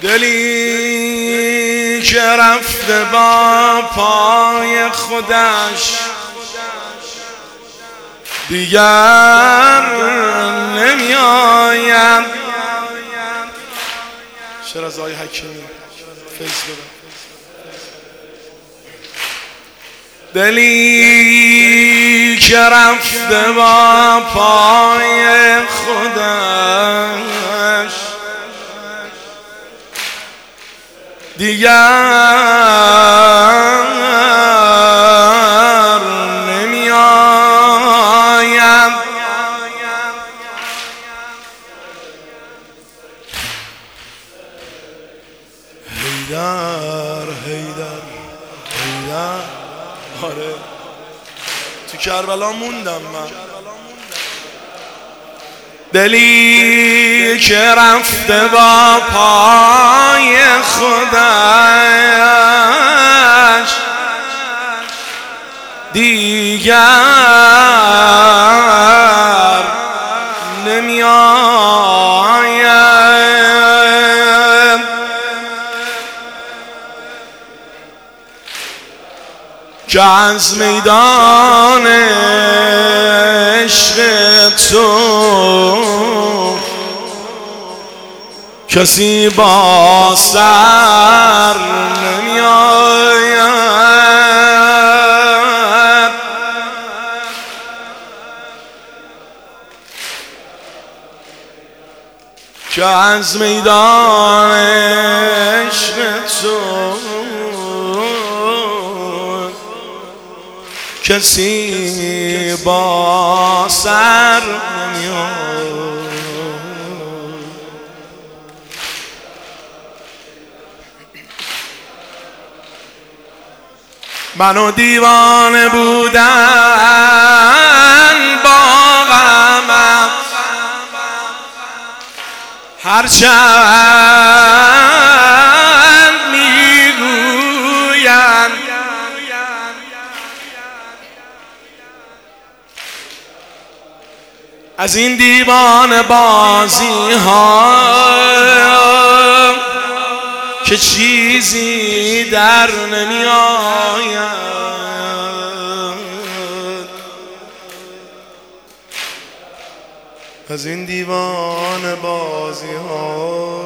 دلی که رفته با پای خودش دیگر نمی آید. شعر از آقای حکیمی فیض بدم. دلی که رفته با پای خودش دیگر نمی آید. حیدر حیدر حیدر. آره تو کربلا موندم من. دلی که رفته با پای خودش دیگر نمی آید. که از میدان عشق تو کسی با سر نمی آید. که از میدان عشق تو کسی با سر نمی آید. منو دیوانه بودن با غمت هرچند میگویند از این دیوانه بازی ها که چیزی در نمی آید. از این دیوانه بازی ها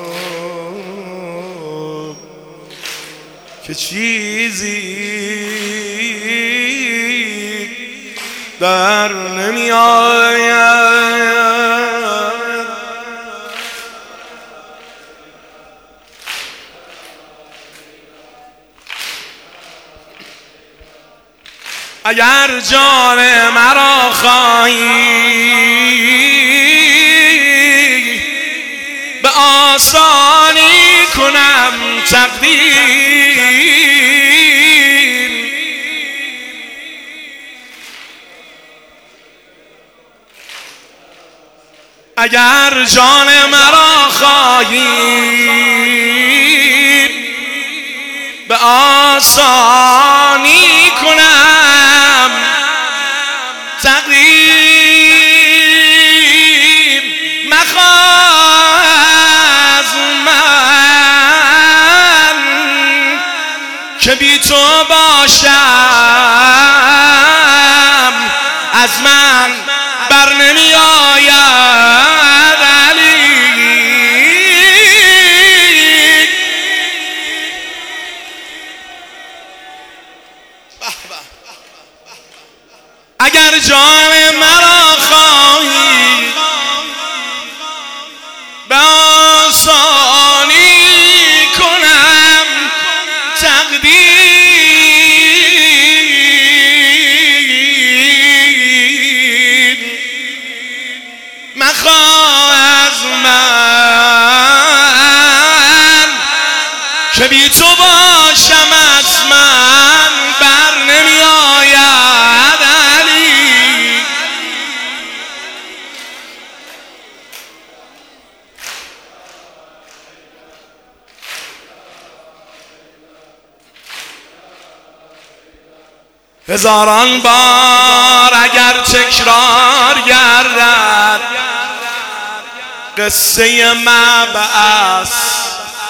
که چیزی در نمی آید. اگر جان مرا خواهی به آسانی کنم تقدیر. اگر جان مرا خواهی به آسانی کنم تقدیر. مخواه از من که بی تو باشم، از من بر نمی آید. اگر جان مرا خواهی به آسانی کنم تقدیر. مخواه از من که بی تو باشم، از من بر نمی آید. هزاران بار اگر تکرار گردد قصه مبعث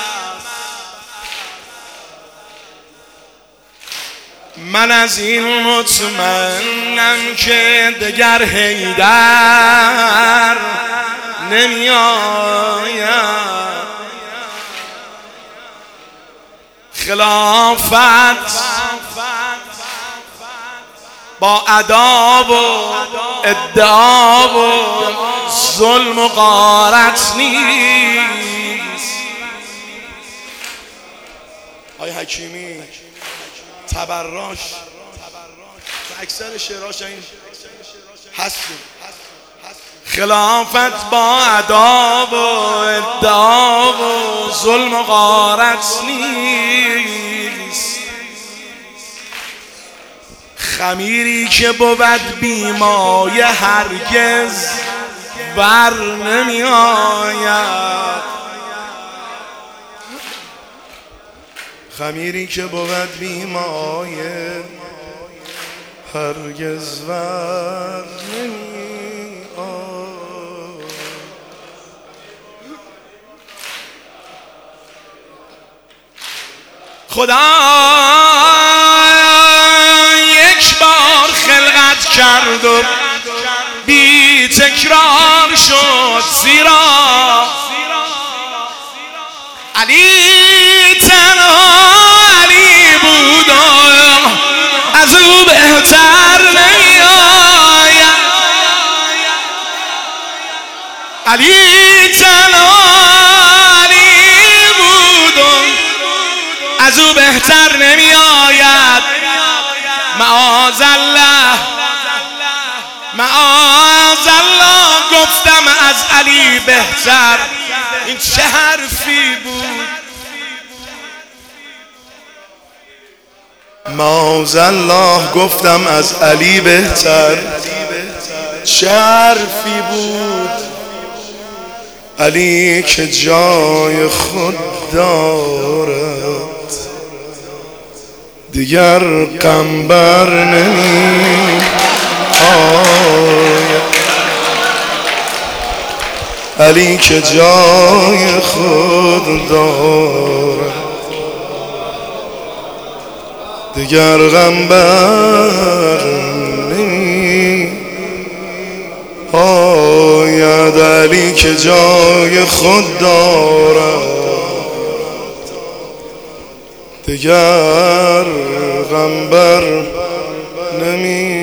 من از این مطمئنم که دگر حیدر نمی آید. خلافت با اداب و ادعا و ظلم و غارت نیست. آقای حکیمی تبراش اکثر شعراش این هستیم. خلافت با اداب و ادعا و ظلم و غارت نیست. خمیری که بود بیمایه هرگز بر نمی آید. خمیری که بود بیمایه هرگز بر نمی آید. خدا کرد و بی تکرار شد، زیرا علی تنها علی بود و از او بهتر نمی آید. علی تنها علی بود و از او بهتر نمی آید. معاذالله معاذالله گفتم از علی بهتر. این چه حرفی بود؟ معاذالله گفتم از علی بهتر. چه حرفی بود؟ علی که جای خود دارد دیگر قنبر نمی آید. علی که جای خود دارد دیگر قنبر نمی آید. علی که جای خود دارد دیگر قنبر نمی